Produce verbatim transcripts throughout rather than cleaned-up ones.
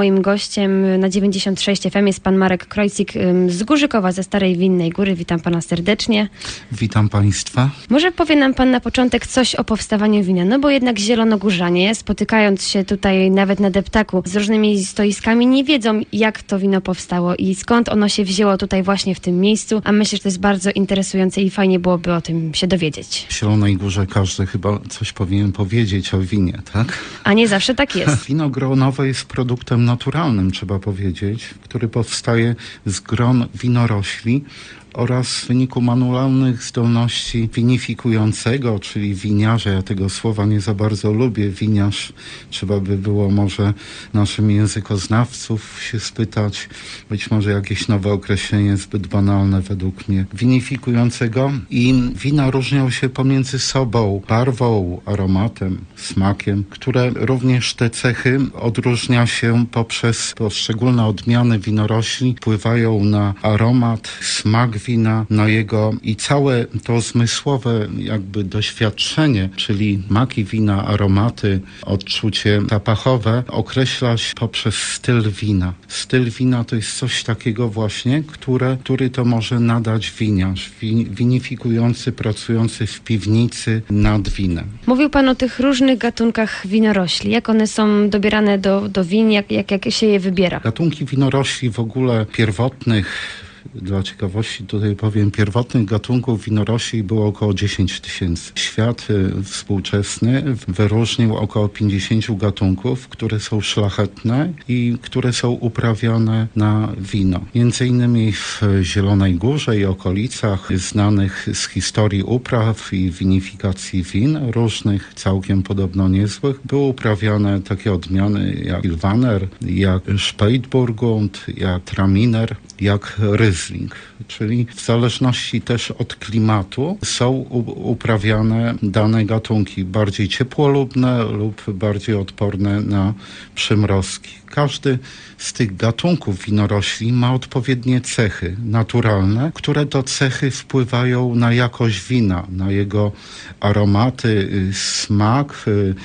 moim gościem na dziewięćdziesiąt sześć F M jest pan Marek Krojcik z Górzykowa, ze Starej Winnej Góry. Witam pana serdecznie. Witam państwa. Może powie nam pan na początek coś o powstawaniu wina, no bo jednak zielonogórzanie, spotykając się tutaj nawet na deptaku z różnymi stoiskami, nie wiedzą, jak to wino powstało i skąd ono się wzięło tutaj właśnie w tym miejscu, a myślę, że to jest bardzo interesujące i fajnie byłoby o tym się dowiedzieć. W Zielonej Górze każdy chyba coś powinien powiedzieć o winie, tak? A nie zawsze tak jest. Wino gronowe jest produktem naturalnym, trzeba powiedzieć, który powstaje z gron winorośli oraz w wyniku manualnych zdolności winifikującego, czyli winiarza. Ja tego słowa nie za bardzo lubię. Winiarz, trzeba by było może naszym językoznawców się spytać. Być może jakieś nowe określenie zbyt banalne według mnie. Winifikującego i wina różnią się pomiędzy sobą barwą, aromatem, smakiem, które również te cechy odróżnia się poprzez poszczególne odmiany winorośli, wpływają na aromat, smak wina, na jego i całe to zmysłowe jakby doświadczenie, czyli maki wina, aromaty, odczucie zapachowe określa się poprzez styl wina. Styl wina to jest coś takiego właśnie, które, który to może nadać winiarz, win, winifikujący, pracujący w piwnicy nad winem. Mówił pan o tych różnych gatunkach winorośli. Jak one są dobierane do, do win, jak, jak, jak się je wybiera? Gatunki winorośli w ogóle pierwotnych, dla ciekawości tutaj powiem, pierwotnych gatunków winorośli było około dziesięć tysięcy. Świat współczesny wyróżnił około pięćdziesiąt gatunków, które są szlachetne i które są uprawiane na wino. Między innymi w Zielonej Górze i okolicach, znanych z historii upraw i winifikacji win, różnych, całkiem podobno niezłych, były uprawiane takie odmiany jak Pilwaner, jak Spätburgund, jak Traminer, jak Riesling, czyli w zależności też od klimatu są uprawiane dane gatunki, bardziej ciepłolubne lub bardziej odporne na przymrozki. Każdy z tych gatunków winorośli ma odpowiednie cechy naturalne, które to cechy wpływają na jakość wina, na jego aromaty, smak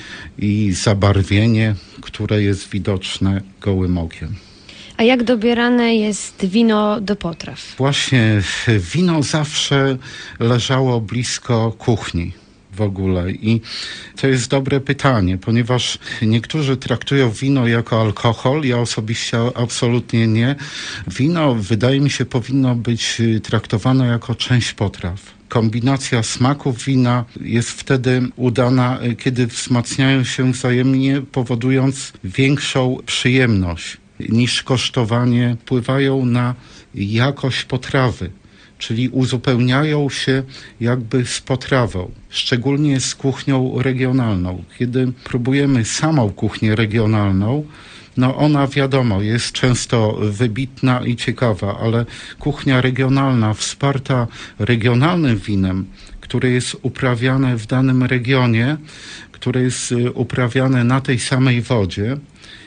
i zabarwienie, które jest widoczne gołym okiem. A jak dobierane jest wino do potraw? Właśnie wino zawsze leżało blisko kuchni w ogóle i to jest dobre pytanie, ponieważ niektórzy traktują wino jako alkohol, ja osobiście absolutnie nie. Wino, wydaje mi się, powinno być traktowane jako część potraw. Kombinacja smaków wina jest wtedy udana, kiedy wzmacniają się wzajemnie, powodując większą przyjemność niż kosztowanie, wpływają na jakość potrawy, czyli uzupełniają się jakby z potrawą, szczególnie z kuchnią regionalną. Kiedy próbujemy samą kuchnię regionalną, no ona wiadomo jest często wybitna i ciekawa, ale kuchnia regionalna wsparta regionalnym winem, które jest uprawiane w danym regionie, które jest uprawiane na tej samej wodzie,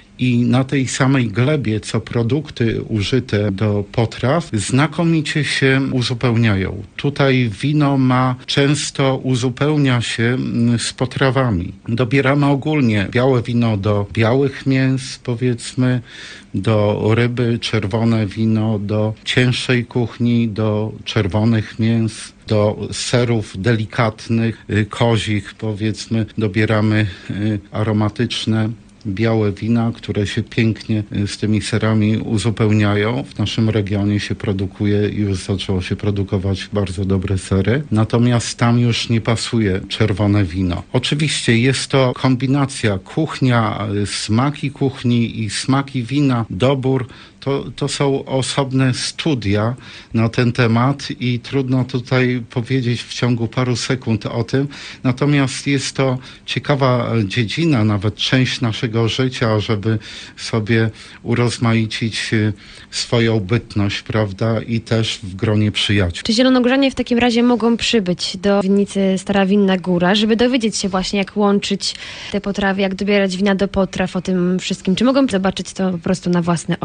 i na tej samej glebie, co produkty użyte do potraw, znakomicie się uzupełniają. Tutaj wino ma, często uzupełnia się z potrawami. Dobieramy ogólnie białe wino do białych mięs, powiedzmy, do ryby, czerwone wino do cięższej kuchni, do czerwonych mięs, do serów delikatnych, kozich, powiedzmy, dobieramy aromatyczne białe wina, które się pięknie z tymi serami uzupełniają. W naszym regionie się produkuje i już zaczęło się produkować bardzo dobre sery. Natomiast tam już nie pasuje czerwone wino. Oczywiście jest to kombinacja kuchnia, smaki kuchni i smaki wina, dobór. To, to są osobne studia na ten temat i trudno tutaj powiedzieć w ciągu paru sekund o tym. Natomiast jest to ciekawa dziedzina, nawet część naszego życia, żeby sobie urozmaicić swoją bytność, prawda, i też w gronie przyjaciół. Czy zielonogórzanie w takim razie mogą przybyć do winnicy Stara Winna Góra, żeby dowiedzieć się właśnie, jak łączyć te potrawy, jak dobierać wina do potraw, o tym wszystkim? Czy mogą zobaczyć to po prostu na własne oczy?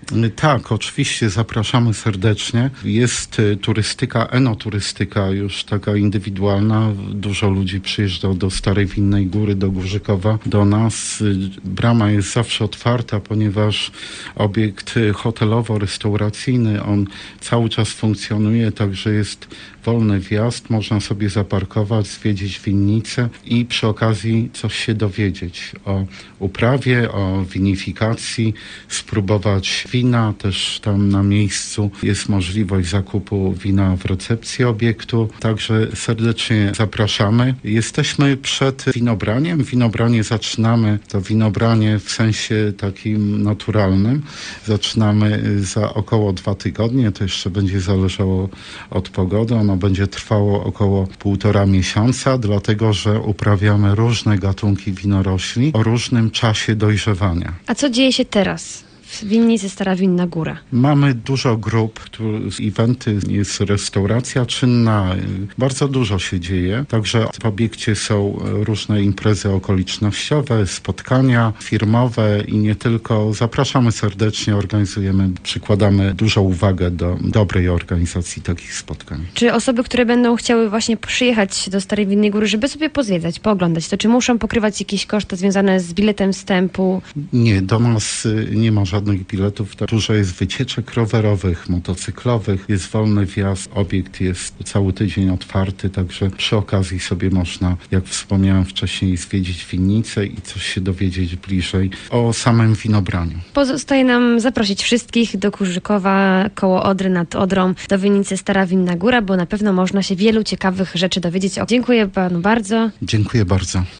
Tak, oczywiście zapraszamy serdecznie. Jest y, turystyka, enoturystyka już taka indywidualna. Dużo ludzi przyjeżdża do Starej Winnej Góry, do Górzykowa, do nas. Y, Brama jest zawsze otwarta, ponieważ obiekt y, hotelowo-restauracyjny, on cały czas funkcjonuje, także jest wolny wjazd, można sobie zaparkować, zwiedzić winnicę i przy okazji coś się dowiedzieć o uprawie, o winifikacji, spróbować wina. Też tam na miejscu jest możliwość zakupu wina w recepcji obiektu, także serdecznie zapraszamy. Jesteśmy przed winobraniem. Winobranie zaczynamy, to winobranie w sensie takim naturalnym. Zaczynamy za około dwa tygodnie, to jeszcze będzie zależało od pogody. Ono będzie trwało około półtora miesiąca, dlatego że uprawiamy różne gatunki winorośli o różnym czasie dojrzewania. A co dzieje się teraz w winnicy Stara Winna Góra? Mamy dużo grup, które, eventy, jest restauracja czynna, bardzo dużo się dzieje. Także w obiekcie są różne imprezy okolicznościowe, spotkania firmowe i nie tylko. Zapraszamy serdecznie, organizujemy, przykładamy dużą uwagę do dobrej organizacji takich spotkań. Czy osoby, które będą chciały właśnie przyjechać do Starej Winnej Góry, żeby sobie pozwiedzać, pooglądać, to czy muszą pokrywać jakieś koszty związane z biletem wstępu? Nie, do nas nie ma żadnych biletów. Tak dużo jest wycieczek rowerowych, motocyklowych, jest wolny wjazd, obiekt jest cały tydzień otwarty, także przy okazji sobie można, jak wspomniałem wcześniej, zwiedzić winnicę i coś się dowiedzieć bliżej o samym winobraniu. Pozostaje nam zaprosić wszystkich do Górzykowa, koło Odry nad Odrą, do winnicy Stara Winna Góra, bo na pewno można się wielu ciekawych rzeczy dowiedzieć. Dziękuję panu bardzo. Dziękuję bardzo.